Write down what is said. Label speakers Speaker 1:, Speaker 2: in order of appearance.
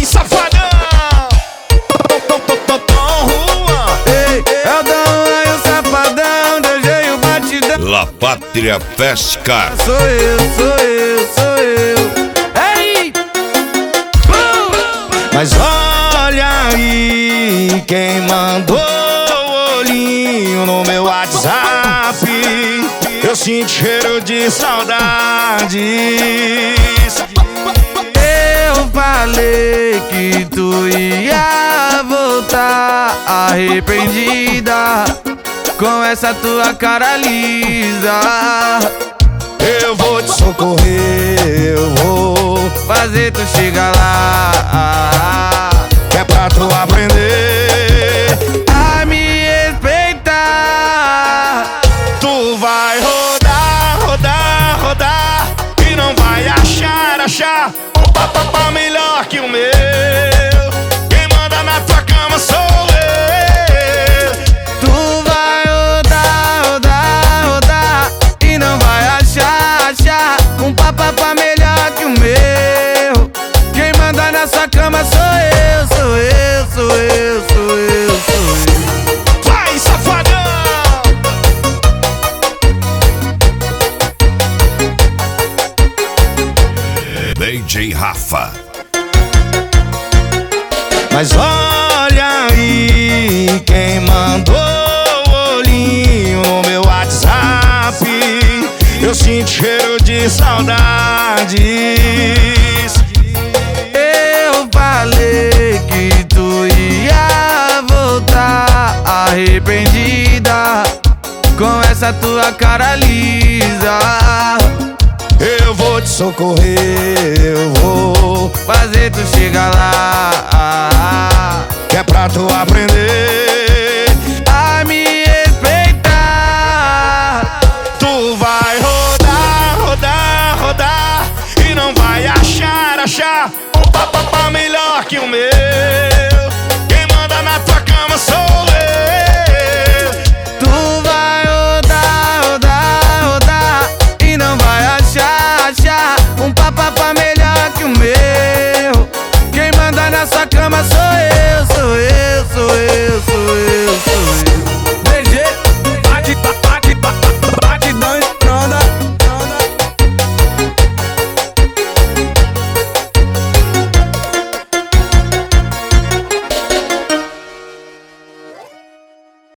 Speaker 1: safadão!
Speaker 2: Ei, é o Dom Juan, o safadão, DJ o batidão.
Speaker 3: La Pátria Fest Car.
Speaker 2: Sou eu. Ei! Mas olha aí quem mandou o olhinho no meu WhatsApp. Eu sinto cheiro de saudades. Eu falei que tu ia voltar arrependida com essa tua cara lisa. Eu vou te socorrer, eu vou fazer tu chegar lá. Que é pra tu aprender a me respeitar. Tu vai rodar e não vai achar um papapá melhor que o meu. Quem manda na tua cama sou eu. Tu vai rodar e não vai achar um papapá melhor que o meu. Quem manda na sua cama sou eu.
Speaker 1: Vai, safadão!
Speaker 3: DJ Rafa.
Speaker 2: Mas olha aí quem mandou o olhinho no meu WhatsApp. Eu sinto cheiro de saudades. Eu falei que tu ia voltar arrependida com essa tua cara lisa. Eu vou te socorrer, eu vou fazer tu chegar lá. Que é pra tu aprender a me respeitar. Tu vai rodar e não vai achar um papapá melhor que o meu.